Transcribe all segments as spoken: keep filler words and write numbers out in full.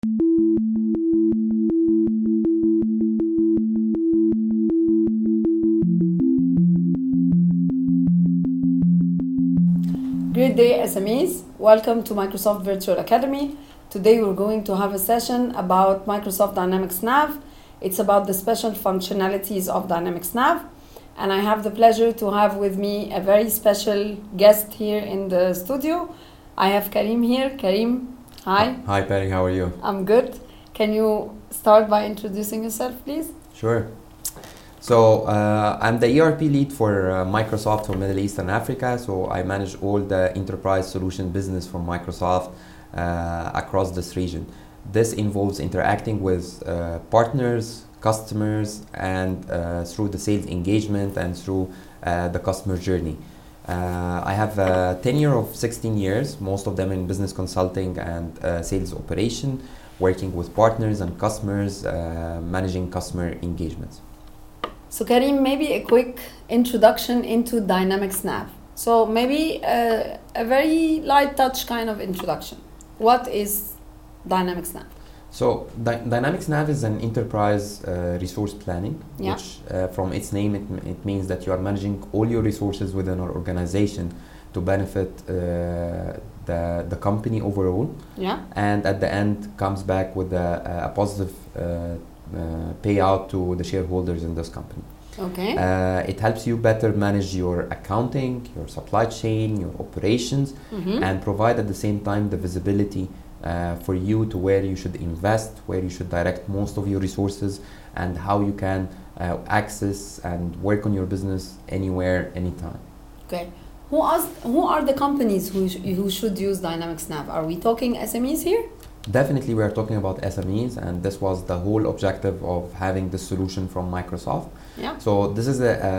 Great day, S M Es. Welcome to Microsoft Virtual Academy. Today we're going to have a session about Microsoft Dynamics Nav. It's about the special functionalities of Dynamics Nav. And I have the pleasure to have with me a very special guest here in the studio. I have Karim here. Karim, hi. Hi, Perry. How are you? I'm good. Can you start by introducing yourself, please? Sure. So uh, I'm the E R P lead for uh, Microsoft for Middle East and Africa. So I manage all the enterprise solution business for Microsoft uh, across this region. This involves interacting with uh, partners, customers, and uh, through the sales engagement and through uh, the customer journey. Uh, I have a tenure of sixteen years, most of them in business consulting and uh, sales operation, working with partners and customers, uh, managing customer engagements. So Karim, maybe a quick introduction into Dynamics Nav. So maybe uh, a very light touch kind of introduction. What is Dynamics Nav? So Dy- Dynamics Nav is an enterprise uh, resource planning, Yeah. which uh, from its name it, m- it means that you are managing all your resources within our organization to benefit uh, the, the company overall, Yeah. and at the end comes back with a, a positive uh, uh, payout to the shareholders in this company. Okay. Uh, it helps you better manage your accounting, your supply chain, your operations, Mhm. and provide at the same time the visibility uh, for you to where you should invest, where you should direct most of your resources, and how you can uh, access and work on your business anywhere, anytime. Okay. Who are, who are the companies who, sh- who should use Dynamics Nav? Are we talking S M Es here? Definitely, we are talking about S M Es, and this was the whole objective of having this solution from Microsoft. Yeah. So this is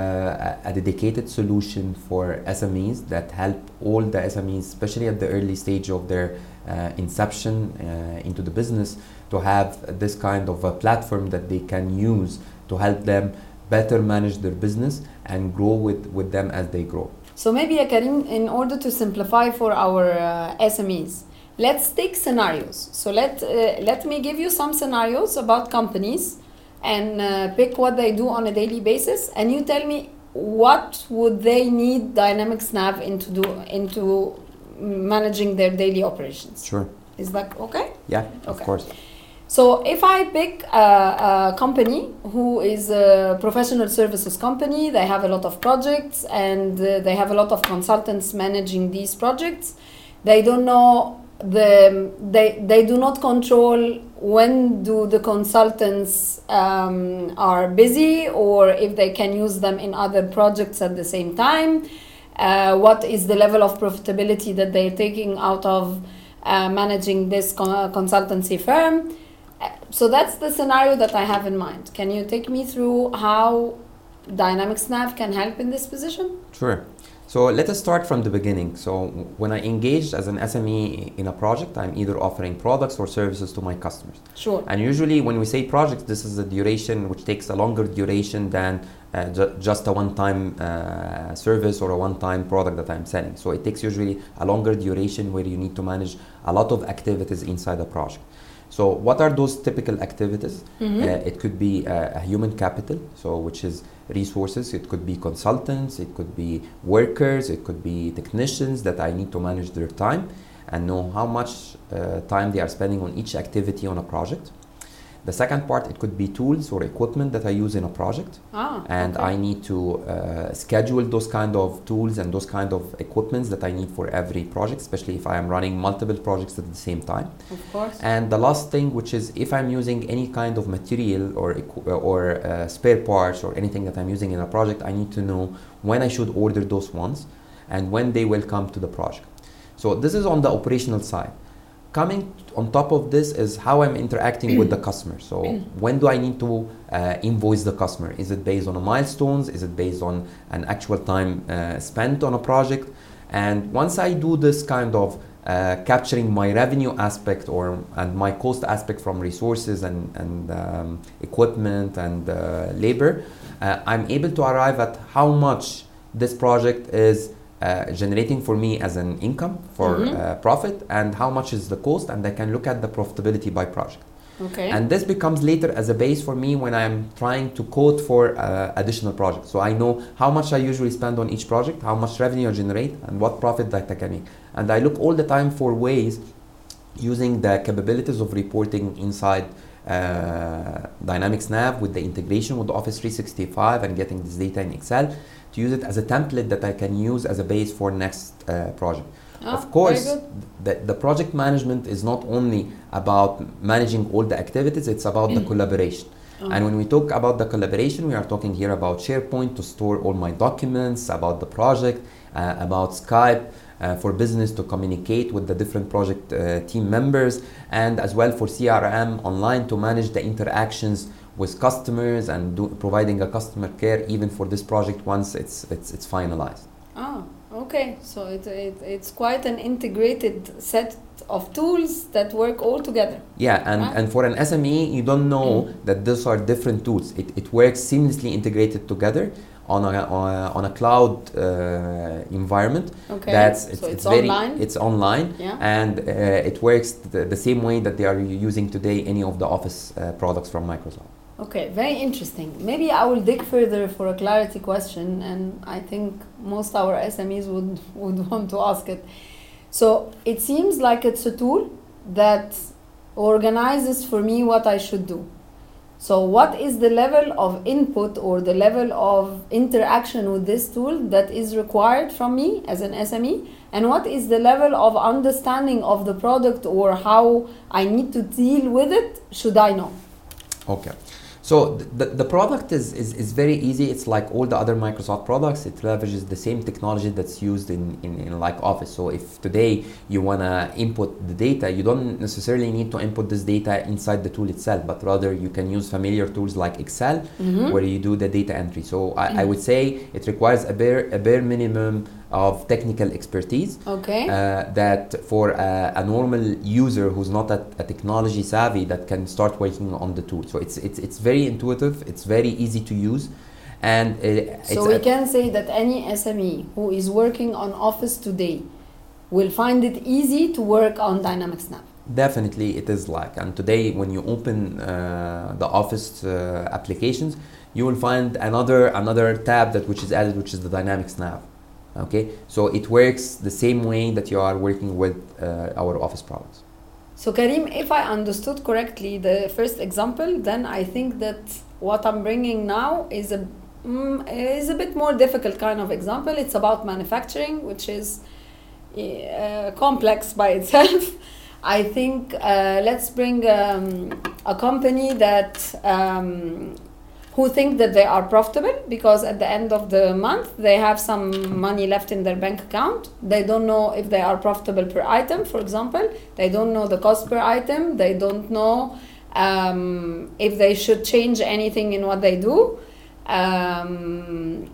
a, a, a dedicated solution for S M Es that help all the S M Es, especially at the early stage of their uh, inception uh, into the business, to have this kind of a platform that they can use to help them better manage their business and grow with, with them as they grow. So maybe, uh, Karim, in order to simplify for our uh, S M Es, let's take scenarios. So let uh, let me give you some scenarios about companies and uh, pick what they do on a daily basis, and you tell me what would they need Dynamics Nav into do into managing their daily operations. Sure. Is that okay? Yeah, of Okay. course. So if I pick a, a company who is a professional services company, they have a lot of projects and uh, they have a lot of consultants managing these projects. They don't know the they they do not control when do the consultants um, are busy or if they can use them in other projects at the same time. Uh, what is the level of profitability that they're taking out of uh, managing this con- consultancy firm? So that's the scenario that I have in mind. Can you take me through how Dynamics Nav can help in this position? Sure. So let us start from the beginning. So when I engaged as an S M E in a project, I'm either offering products or services to my customers. Sure. And usually when we say projects, this is a duration which takes a longer duration than uh, ju- just a one-time uh, service or a one-time product that I'm selling. So it takes usually a longer duration where you need to manage a lot of activities inside a project. So what are those typical activities? Mhm. Uh, it could be uh, a human capital, so which is resources. It could be consultants, it could be workers, it could be technicians that I need to manage their time and know how much uh, time they are spending on each activity on a project. The second part, it could be tools or equipment that I use in a project. Ah, And okay. I need to uh, schedule those kind of tools and those kind of equipments that I need for every project, especially if I am running multiple projects at the same time. Of course. And the last thing, which is if I'm using any kind of material or equ- or uh, spare parts or anything that I'm using in a project, I need to know when I should order those ones and when they will come to the project. So this is on the operational side. Coming on top of this is how I'm interacting with the customer. So when do I need to uh, invoice the customer? Is it based on a milestones? Is it based on an actual time uh, spent on a project? And once I do this kind of uh, capturing my revenue aspect or and my cost aspect from resources and, and um, equipment and uh, labor, uh, I'm able to arrive at how much this project is uh, generating for me as an income for Mhm. uh, profit, and how much is the cost, and I can look at the profitability by project. Okay. And this becomes later as a base for me when I'm trying to quote for uh, additional projects. So I know how much I usually spend on each project, how much revenue I generate, and what profit that I can make. And I look all the time for ways using the capabilities of reporting inside uh, Dynamics Nav with the integration with Office three sixty-five and getting this data in Excel to use it as a template that I can use as a base for next uh, project. Ah, Of course, very the, the project management is not only about managing all the activities, it's about the collaboration. Oh. And when we talk about the collaboration, we are talking here about SharePoint to store all my documents, about the project, uh, about Skype uh, for business to communicate with the different project uh, team members, and as well for C R M online to manage the interactions with customers and do, providing a customer care even for this project once it's, it's, it's finalized. Ah, okay. So it, it, it's quite an integrated set of tools that work all together. Yeah, and, Right. and for an S M E, you don't know Mm. that these are different tools. It, it works seamlessly integrated together on a, on a, on a cloud uh, environment. Okay. That's it's, so it's, very online. it's online, Yeah. and uh, it works the, the same way that they are using today any of the Office uh, products from Microsoft. Okay, very interesting. Maybe I will dig further for a clarity question, and I think most our S M Es would, would want to ask it. So it seems like it's a tool that organizes for me what I should do. So what is the level of input or the level of interaction with this tool that is required from me as an S M E? And what is the level of understanding of the product or how I need to deal with it, should I know? Okay. So the, the product is, is, is very easy. It's like all the other Microsoft products. It leverages the same technology that's used in, in, in like Office. So if today you want to input the data, you don't necessarily need to input this data inside the tool itself, but rather you can use familiar tools like Excel, Mhm. where you do the data entry. So I, I would say it requires a bare, a bare minimum of technical expertise. Okay. Uh, that for a, a normal user who's not a, a technology savvy that can start working on the tool. So it's it's it's very intuitive, it's very easy to use, and uh, it's So we a- can say that any S M E who is working on Office today will find it easy to work on Dynamics Nav. definitely it is like. And today when you open uh, the Office uh, applications, you will find another another tab that which is added, which is the Dynamics Nav. Okay, so it works the same way that you are working with uh, our Office products. So Karim, if I understood correctly the first example, then I think that what I'm bringing now is a mm, is a bit more difficult kind of example. It's about manufacturing, which is uh, complex by itself. I think uh, let's bring um, a company that um, who think that they are profitable because at the end of the month they have some money left in their bank account. They don't know if they are profitable per item, for example. They don't know the cost per item. They don't know um, if they should change anything in what they do. Um,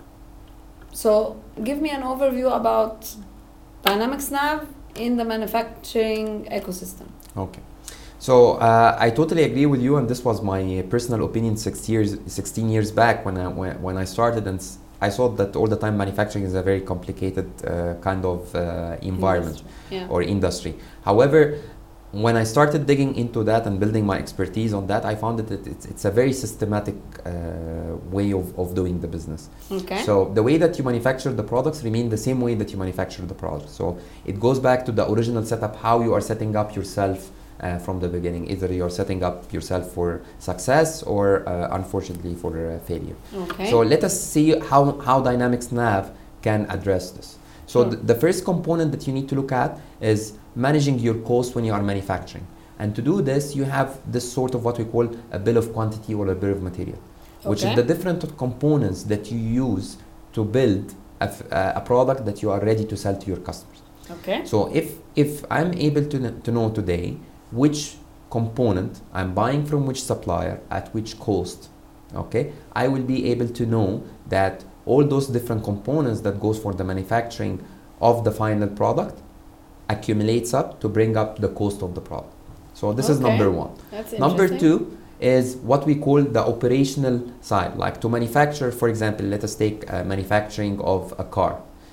so give me an overview about Dynamics Nav in the manufacturing ecosystem. Okay. So uh, I totally agree with you, and this was my personal opinion six years, sixteen years back when I when, when I started, and s- I thought that all the time manufacturing is a very complicated uh, kind of uh, environment Yeah. or industry. However, when I started digging into that and building my expertise on that, I found that it, it's, it's a very systematic uh, way of, of doing the business. Okay. So the way that you manufacture the products remain the same way that you manufacture the product. So it goes back to the original setup, how you are setting up yourself uh, from the beginning. Either you're setting up yourself for success or uh, unfortunately for uh, failure. Okay. So let us see how, how Dynamics Nav can address this. So Sure. th- the first component that you need to look at is managing your cost when you are manufacturing. And to do this, you have this sort of what we call a bill of quantity or a bill of material, which Okay. is the different components that you use to build a, f- uh, a product that you are ready to sell to your customers. Okay. So if, if I'm able to, kn- to know today which component I'm buying from which supplier at which cost, okay, I will be able to know that all those different components that goes for the manufacturing of the final product accumulates up to bring up the cost of the product. So this is Okay. number one. That's Number interesting. two is what we call the operational side. Like to manufacture, for example, let us take uh, manufacturing of a car.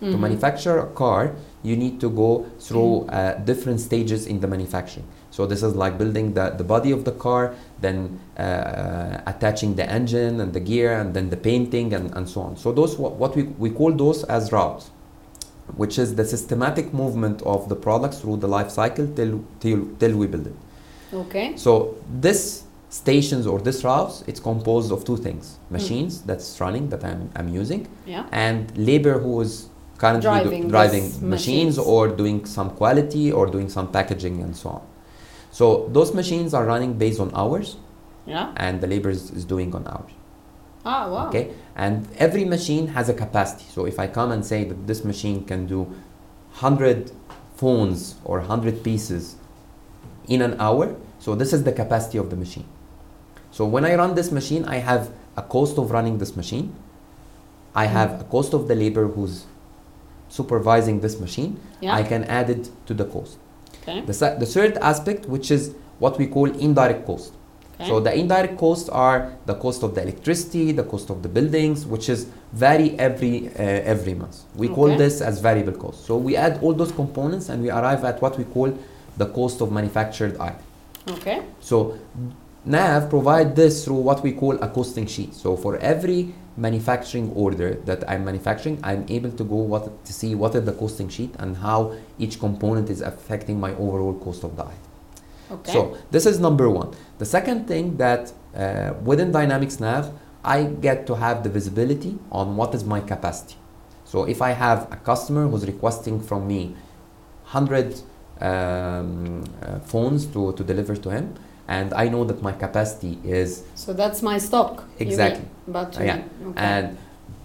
To Mhm. manufacture a car, you need to go through uh, different stages in the manufacturing. So this is like building the, the body of the car, then uh, attaching the engine and the gear, and then the painting and, and so on. So those what, what we, we call those as routes, which is the systematic movement of the products through the life cycle till, till, till we build it. Okay. So this stations or this routes, it's composed of two things: machines mm. that's running that I'm, I'm using, yeah. and labor who is currently driving, do, driving machines, machines or doing some quality or doing some packaging and so on. So those machines are running based on hours, yeah. and the labor is, is doing on hours. Ah, wow. Okay, and every machine has a capacity. So if I come and say that this machine can do one hundred phones or one hundred pieces in an hour, so this is the capacity of the machine. So when I run this machine, I have a cost of running this machine. I have mm. a cost of the labor who's supervising this machine. Yeah. I can add it to the cost. Okay. The, the third aspect, which is what we call indirect cost. Okay. So the indirect costs are the cost of the electricity, the cost of the buildings, which is vary every uh, every month. We okay. call this as variable cost. So we add all those components and we arrive at what we call the cost of manufactured item. Okay. So Nav provide this through what we call a costing sheet. So for every manufacturing order that I'm manufacturing, I'm able to go what to see what is the costing sheet and how each component is affecting my overall cost of the item. Okay. So this is number one. The second thing that uh, within Dynamics Nav, I get to have the visibility on what is my capacity. So if I have a customer who's requesting from me one hundred um, uh, phones to, to deliver to him, and I know that my capacity is... So that's my stock. Exactly. But uh, yeah. Okay. And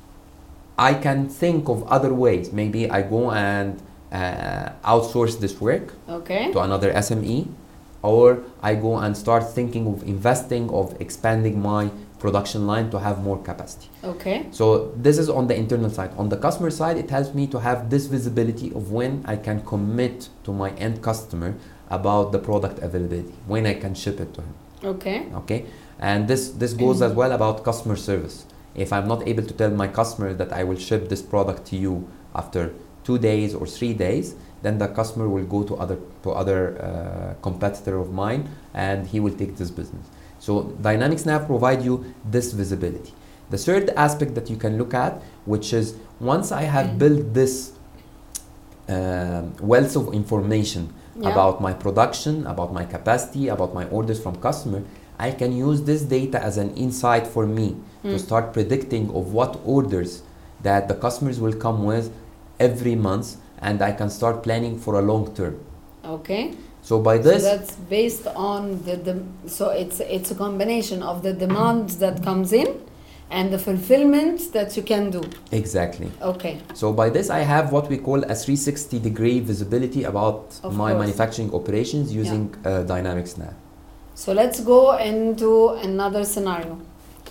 I can think of other ways. Maybe I go and uh, outsource this work okay. to another S M E, or I go and start thinking of investing, of expanding my production line to have more capacity. Okay. So this is on the internal side. On the customer side, it helps me to have this visibility of when I can commit to my end customer about the product availability, when I can ship it to him. Okay. Okay. And this, this goes as well about customer service. If I'm not able to tell my customer that I will ship this product to you after two days or three days, then the customer will go to other to other uh, competitor of mine and he will take this business. So Dynamics Nav provide you this visibility. The third aspect that you can look at, which is once I have mm-hmm. built this uh, wealth of information yeah. about my production, about my capacity, about my orders from customer, I can use this data as an insight for me mm. to start predicting of what orders that the customers will come with every month, and I can start planning for a long term. Okay. So by this, so that's based on the, the so it's it's a combination of the demand that comes in and the fulfillment that you can do. Exactly. Okay. So by this I have what we call a three sixty degree visibility about of my course. manufacturing operations using yeah. uh, Dynamics Nav. So let's go into another scenario.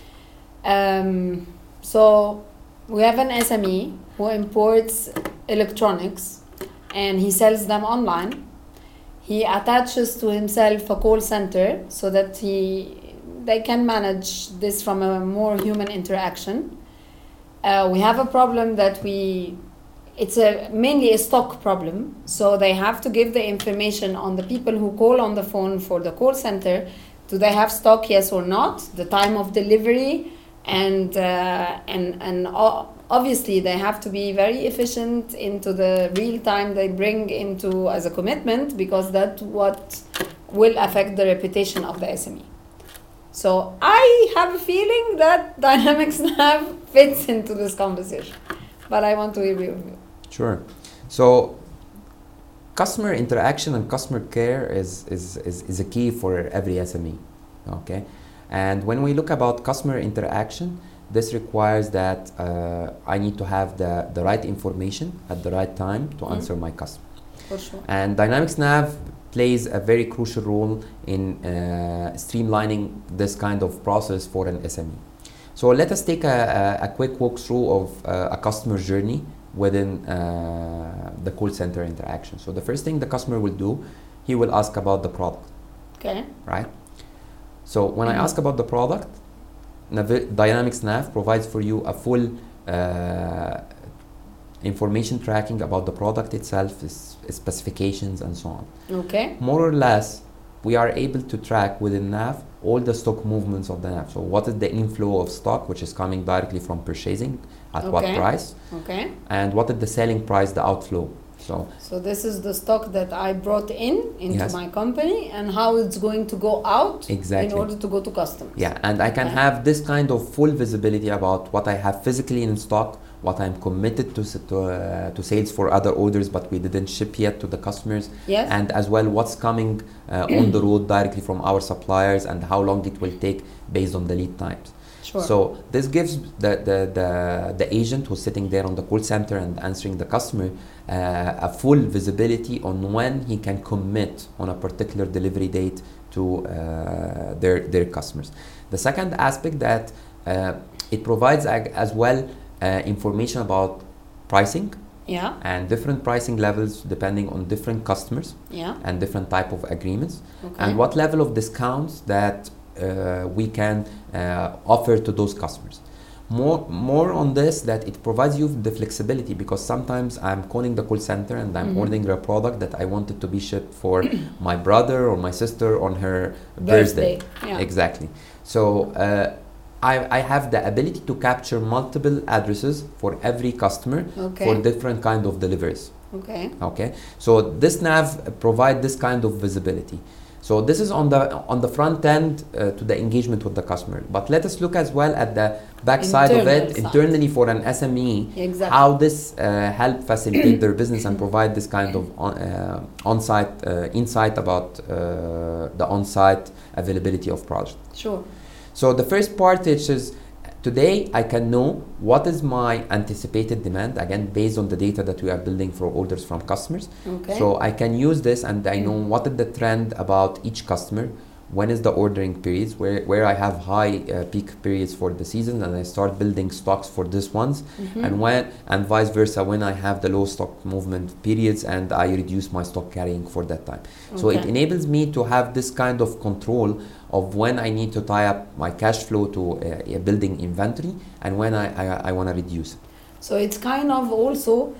Um, so we have an S M E who imports electronics and he sells them online. He attaches to himself a call center so that he they can manage this from a more human interaction. Uh, we have a problem that we it's a mainly a stock problem, so they have to give the information on the people who call on the phone for the call center. Do they have stock, yes or not? The time of delivery, and uh, and and obviously they have to be very efficient into the real time they bring into as a commitment, because that's what will affect the reputation of the S M E. So I have a feeling that Dynamics Nav fits into this conversation, but I want to hear your view. Sure. So customer interaction and customer care is, is, is, is a key for every S M E. Okay. And when we look about customer interaction, this requires that uh, I need to have the, the right information at the right time to mm. answer my customer. For sure. And Dynamics Nav plays a very crucial role in uh, streamlining this kind of process for an S M E. So let us take a, a, a quick walkthrough of uh, a customer journey within uh, the call center interaction. So the first thing the customer will do, he will ask about the product. Okay. Right? So when mm-hmm. I ask about the product, Nav- Dynamics Nav provides for you a full uh, information tracking about the product itself, is, specifications and so on. Okay. More or less, we are able to track within Nav all the stock movements of the Nav. So what is the inflow of stock, which is coming directly from purchasing, at Okay. what price, Okay. and what is the selling price, the outflow. So So this is the stock that I brought in into Yes. my company, and how it's going to go out Exactly. in order to go to customers. yeah, and I can Okay. have this kind of full visibility about what I have physically in stock, what I'm committed to s- to, uh, to sales for other orders, but we didn't ship yet to the customers, Yes. and as well what's coming uh, on the road directly from our suppliers, and how long it will take based on the lead times. Sure. So this gives the, the, the, the agent who's sitting there on the call center and answering the customer uh, a full visibility on when he can commit on a particular delivery date to uh, their, their customers. The second aspect that uh, it provides ag- as well uh, information about pricing yeah. and different pricing levels depending on different customers Yeah. and different type of agreements, Okay. and what level of discounts that uh, we can uh, offer to those customers. More, more on this, that it provides you the flexibility, because sometimes I'm calling the call center and I'm Mhm. ordering a product that I wanted to be shipped for my brother or my sister on her Birthday. birthday. Yeah. Exactly. So uh, I, I have the ability to capture multiple addresses for every customer Okay. for different kind of deliveries. Okay. Okay, so this nav provide this kind of visibility. So this is on the on the front end uh, to the engagement with the customer. But let us look as well at the back side of Internal it, side. internally for an S M E, Exactly. how this uh, help facilitate their business and provide this kind of on, uh, on-site uh, insight about uh, the on-site availability of project. Sure. So the first part which is, today I can know what is my anticipated demand, again based on the data that we are building for orders from customers. Okay. So I can use this, and I know what is the trend about each customer, when is the ordering periods, where, where I have high uh, peak periods for the season, and I start building stocks for these ones, Mhm. and when and vice versa when I have the low stock movement periods, and I reduce my stock carrying for that time. So it Okay. enables me to have this kind of control of when I need to tie up my cash flow to uh, a building inventory, and when I, I, I want to reduce it. So it's kind of also,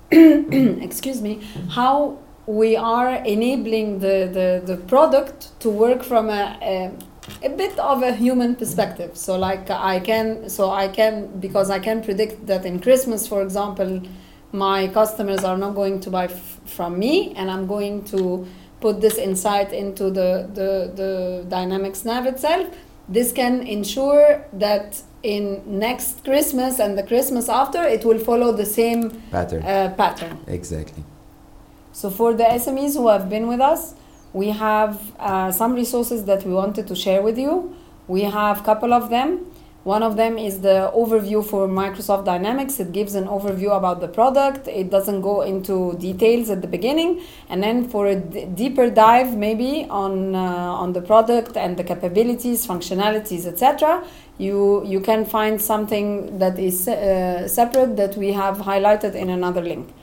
excuse me, how we are enabling the, the, the product to work from a, a, a bit of a human perspective. So like I can, so I can, because I can predict that in Christmas, for example, my customers are not going to buy f- from me, and I'm going to put this insight into the, the, the Dynamics Nav itself. This can ensure that in next Christmas and the Christmas after, it will follow the same Pattern. uh, pattern. Exactly. So for the S M Es who have been with us, we have uh, some resources that we wanted to share with you. We have a couple of them. One of them is the overview for Microsoft Dynamics. It gives an overview about the product. It doesn't go into details at the beginning. And then for a d- deeper dive maybe on, uh, on the product and the capabilities, functionalities, et cetera, you, you can find something that is uh, separate that we have highlighted in another link.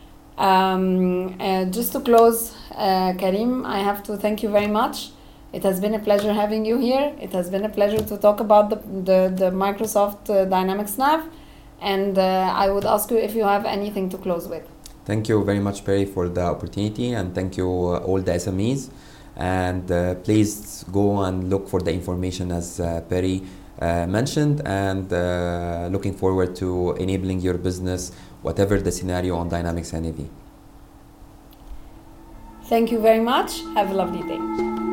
Um, uh, just to close, uh, Karim, I have to thank you very much. It has been a pleasure having you here. It has been a pleasure to talk about the, the, the Microsoft uh, Dynamics Nav. And uh, I would ask you if you have anything to close with. Thank you very much, Perry, for the opportunity, and thank you uh, all the S M Es. And uh, please go and look for the information as uh, Perry uh, mentioned, and uh, looking forward to enabling your business, whatever the scenario on Dynamics N A V. Thank you very much. Have a lovely day.